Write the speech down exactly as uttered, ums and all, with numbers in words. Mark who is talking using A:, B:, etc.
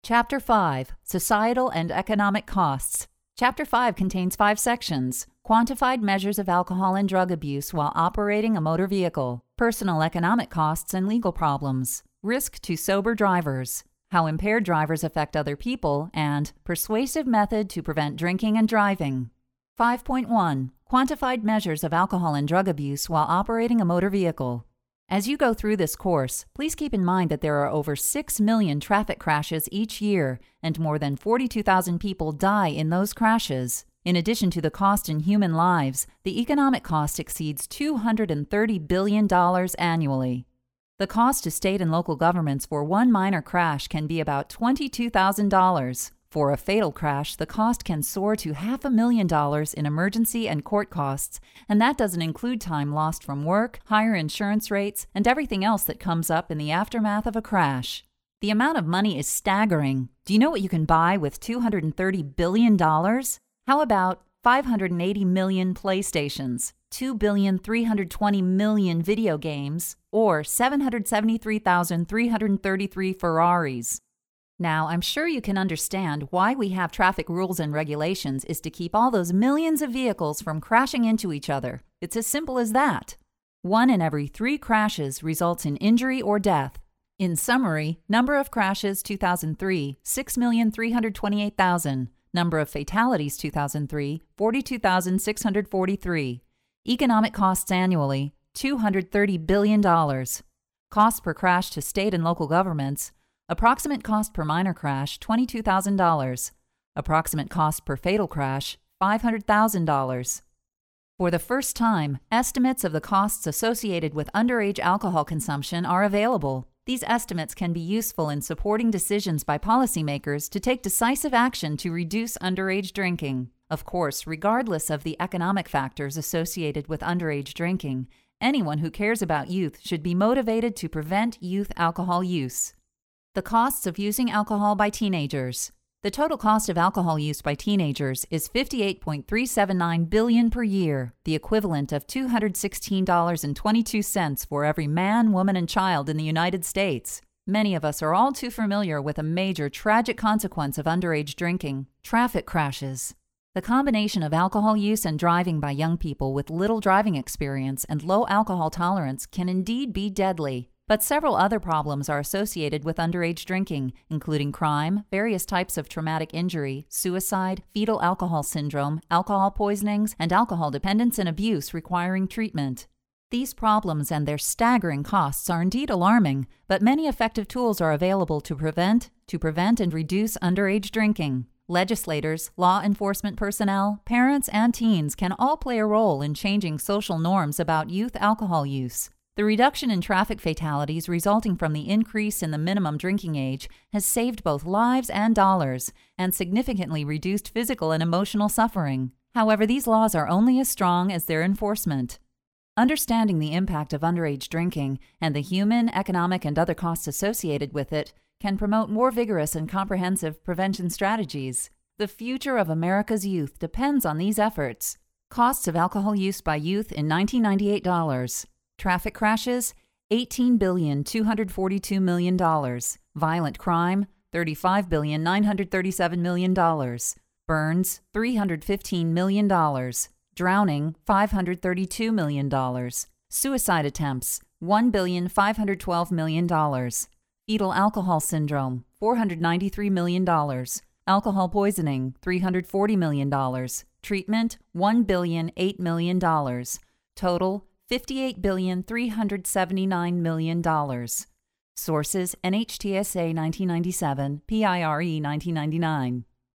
A: Chapter five, Societal and Economic Costs. Chapter five contains five sections: quantified measures of alcohol and drug abuse while operating a motor vehicle, personal economic costs and legal problems, risk to sober drivers, how impaired drivers affect other people, and persuasive method to prevent drinking and driving. five point one. Quantified measures of alcohol and drug abuse while operating a motor vehicle. As you go through this course, please keep in mind that there are over six million traffic crashes each year, and more than forty-two thousand people die in those crashes. In addition to the cost in human lives, the economic cost exceeds two hundred thirty billion dollars annually. The cost to state and local governments for one minor crash can be about twenty-two thousand dollars. For a fatal crash, the cost can soar to half a million dollars in emergency and court costs, and that doesn't include time lost from work, higher insurance rates, and everything else that comes up in the aftermath of a crash. The amount of money is staggering. Do you know what you can buy with two hundred thirty billion dollars? How about five hundred eighty million PlayStations, two billion three hundred twenty million video games, or seven hundred seventy-three thousand three hundred thirty-three Ferraris? Now, I'm sure you can understand why we have traffic rules and regulations is to keep all those millions of vehicles from crashing into each other. It's as simple as that. One in every three crashes results in injury or death. In summary, number of crashes two thousand three, six million three hundred twenty-eight thousand. Number of fatalities two thousand three, forty-two thousand six hundred forty-three. Economic costs annually, two hundred thirty billion dollars. Cost per crash to state and local governments. Approximate cost per minor crash, twenty-two thousand dollars. Approximate cost per fatal crash, five hundred thousand dollars. For the first time, estimates of the costs associated with underage alcohol consumption are available. These estimates can be useful in supporting decisions by policymakers to take decisive action to reduce underage drinking. Of course, regardless of the economic factors associated with underage drinking, anyone who cares about youth should be motivated to prevent youth alcohol use. The costs of using alcohol by teenagers. The total cost of alcohol use by teenagers is fifty-eight point three seven nine billion dollars per year, the equivalent of two hundred sixteen dollars and twenty-two cents for every man, woman, and child in the United States. Many of us are all too familiar with a major tragic consequence of underage drinking: traffic crashes. The combination of alcohol use and driving by young people with little driving experience and low alcohol tolerance can indeed be deadly. But several other problems are associated with underage drinking, including crime, various types of traumatic injury, suicide, fetal alcohol syndrome, alcohol poisonings, and alcohol dependence and abuse requiring treatment. These problems and their staggering costs are indeed alarming, but many effective tools are available to prevent, to prevent and reduce underage drinking. Legislators, law enforcement personnel, parents, and teens can all play a role in changing social norms about youth alcohol use. The reduction in traffic fatalities resulting from the increase in the minimum drinking age has saved both lives and dollars, and significantly reduced physical and emotional suffering. However, these laws are only as strong as their enforcement. Understanding the impact of underage drinking and the human, economic, and other costs associated with it can promote more vigorous and comprehensive prevention strategies. The future of America's youth depends on these efforts. Costs of alcohol use by youth in nineteen ninety-eight dollars. Traffic crashes, eighteen billion two hundred forty-two million dollars. Violent crime, thirty-five billion nine hundred thirty-seven million dollars. Burns, three hundred fifteen million dollars. Drowning, five hundred thirty-two million dollars. Suicide attempts, one billion five hundred twelve million dollars. Fetal alcohol syndrome, four hundred ninety-three million dollars. Alcohol poisoning, three hundred forty million dollars. Treatment, one billion eight million dollars. Total, fifty-eight billion three hundred seventy-nine million dollars. Sources: N H T S A nineteen ninety-seven, P I R E nineteen ninety-nine.